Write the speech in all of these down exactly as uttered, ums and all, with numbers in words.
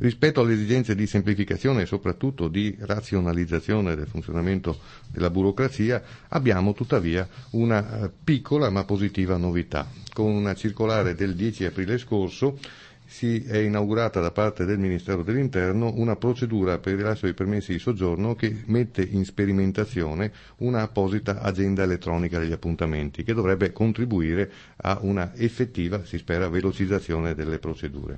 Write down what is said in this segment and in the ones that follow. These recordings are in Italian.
Rispetto alle esigenze di semplificazione e soprattutto di razionalizzazione del funzionamento della burocrazia, abbiamo tuttavia una piccola ma positiva novità. Con una circolare del dieci aprile scorso si è inaugurata da parte del Ministero dell'Interno una procedura per il rilascio dei permessi di soggiorno che mette in sperimentazione una apposita agenda elettronica degli appuntamenti che dovrebbe contribuire a una effettiva, si spera, velocizzazione delle procedure.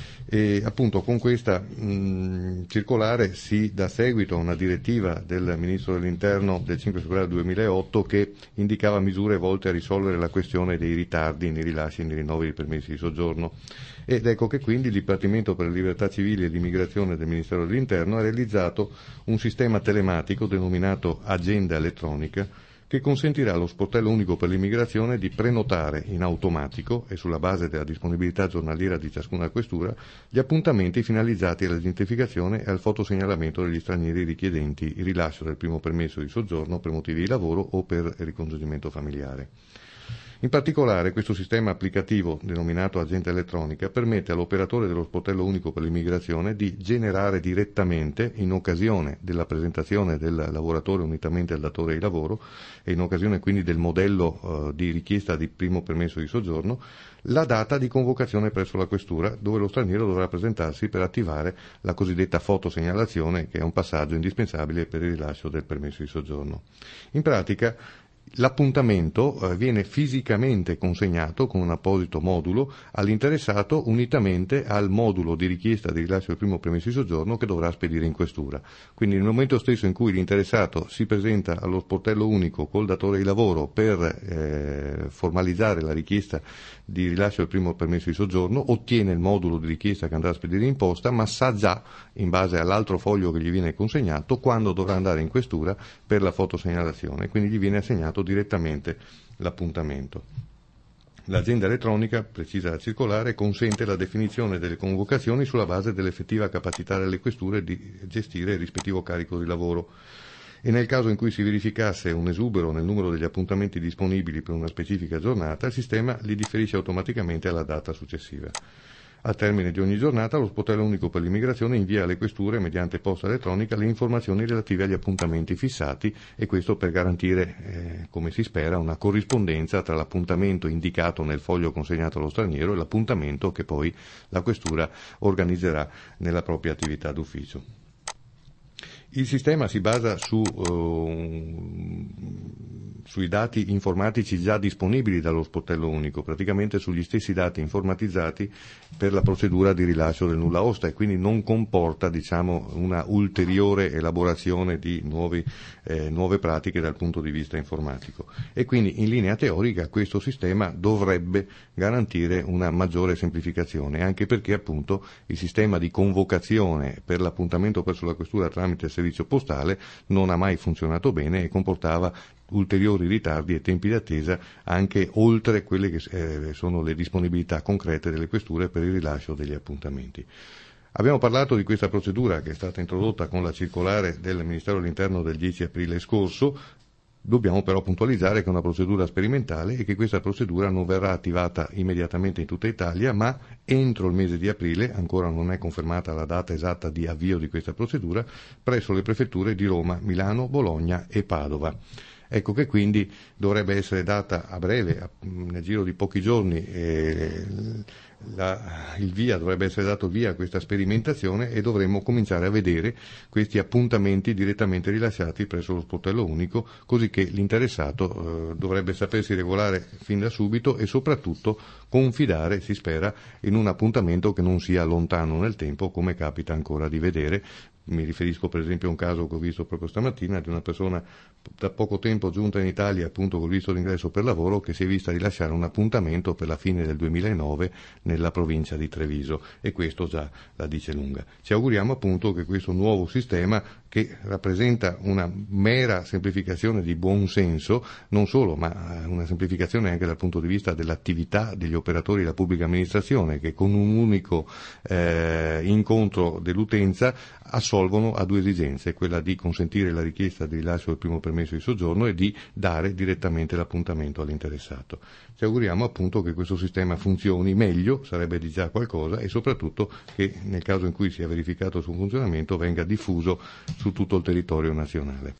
E appunto con questa mh, circolare si dà seguito a una direttiva del Ministro dell'Interno del cinque febbraio duemilaotto che indicava misure volte a risolvere la questione dei ritardi nei rilasci e nei rinnovi dei permessi di soggiorno. Ed ecco che quindi il Dipartimento per le Libertà Civili e l'Immigrazione del Ministero dell'Interno ha realizzato un sistema telematico denominato Agenda Elettronica che consentirà allo sportello unico per l'immigrazione di prenotare in automatico e sulla base della disponibilità giornaliera di ciascuna questura gli appuntamenti finalizzati all'identificazione e al fotosegnalamento degli stranieri richiedenti il rilascio del primo permesso di soggiorno per motivi di lavoro o per ricongiungimento familiare. In particolare questo sistema applicativo denominato Agenda Elettronica permette all'operatore dello sportello unico per l'immigrazione di generare direttamente, in occasione della presentazione del lavoratore unitamente al datore di lavoro e in occasione quindi del modello eh, di richiesta di primo permesso di soggiorno, la data di convocazione presso la questura dove lo straniero dovrà presentarsi per attivare la cosiddetta fotosegnalazione, che è un passaggio indispensabile per il rilascio del permesso di soggiorno. In pratica l'appuntamento eh, viene fisicamente consegnato con un apposito modulo all'interessato unitamente al modulo di richiesta di rilascio del primo permesso di soggiorno che dovrà spedire in questura. Quindi nel momento stesso in cui l'interessato si presenta allo sportello unico col datore di lavoro per eh, formalizzare la richiesta di rilascio del primo permesso di soggiorno, ottiene il modulo di richiesta che andrà a spedire in posta, ma sa già, in base all'altro foglio che gli viene consegnato, quando dovrà andare in questura per la fotosegnalazione, quindi gli viene assegnato direttamente l'appuntamento. L'agenda elettronica, precisa la circolare, consente la definizione delle convocazioni sulla base dell'effettiva capacità delle questure di gestire il rispettivo carico di lavoro e nel caso in cui si verificasse un esubero nel numero degli appuntamenti disponibili per una specifica giornata, il sistema li differisce automaticamente alla data successiva. Al termine di ogni giornata, lo sportello unico per l'immigrazione invia alle questure, mediante posta elettronica, le informazioni relative agli appuntamenti fissati e questo per garantire, eh, come si spera, una corrispondenza tra l'appuntamento indicato nel foglio consegnato allo straniero e l'appuntamento che poi la questura organizzerà nella propria attività d'ufficio. Il sistema si basa su, uh, sui dati informatici già disponibili dallo sportello unico, praticamente sugli stessi dati informatizzati per la procedura di rilascio del nulla osta e quindi non comporta, diciamo, una ulteriore elaborazione di nuovi, eh, nuove pratiche dal punto di vista informatico. E quindi in linea teorica questo sistema dovrebbe garantire una maggiore semplificazione, anche perché appunto il sistema di convocazione per l'appuntamento presso la questura tramite il servizio postale non ha mai funzionato bene e comportava ulteriori ritardi e tempi di attesa anche oltre quelle che eh, sono le disponibilità concrete delle questure per il rilascio degli appuntamenti. Abbiamo parlato di questa procedura che è stata introdotta con la circolare del Ministero dell'Interno del dieci aprile scorso. Dobbiamo però puntualizzare che è una procedura sperimentale e che questa procedura non verrà attivata immediatamente in tutta Italia, ma entro il mese di aprile, ancora non è confermata la data esatta di avvio di questa procedura, presso le prefetture di Roma, Milano, Bologna e Padova. Ecco che quindi dovrebbe essere data a breve, nel giro di pochi giorni, eh, la, il via, dovrebbe essere dato via a questa sperimentazione e dovremmo cominciare a vedere questi appuntamenti direttamente rilasciati presso lo sportello unico, così che l'interessato eh, dovrebbe sapersi regolare fin da subito e soprattutto confidare, si spera, in un appuntamento che non sia lontano nel tempo, come capita ancora di vedere. Mi riferisco per esempio a un caso che ho visto proprio stamattina di una persona da poco tempo giunta in Italia appunto col visto d'ingresso per lavoro che si è vista rilasciare un appuntamento per la fine del duemilanove nella provincia di Treviso e questo già la dice lunga. Ci auguriamo appunto che questo nuovo sistema, che rappresenta una mera semplificazione di buon senso, non solo, ma una semplificazione anche dal punto di vista dell'attività degli operatori della pubblica amministrazione, che con un unico eh, incontro dell'utenza assolve assolvono a due esigenze, quella di consentire la richiesta di rilascio del primo permesso di soggiorno e di dare direttamente l'appuntamento all'interessato. Ci auguriamo appunto che questo sistema funzioni meglio, sarebbe di già qualcosa, e soprattutto che nel caso in cui sia verificato il suo funzionamento venga diffuso su tutto il territorio nazionale.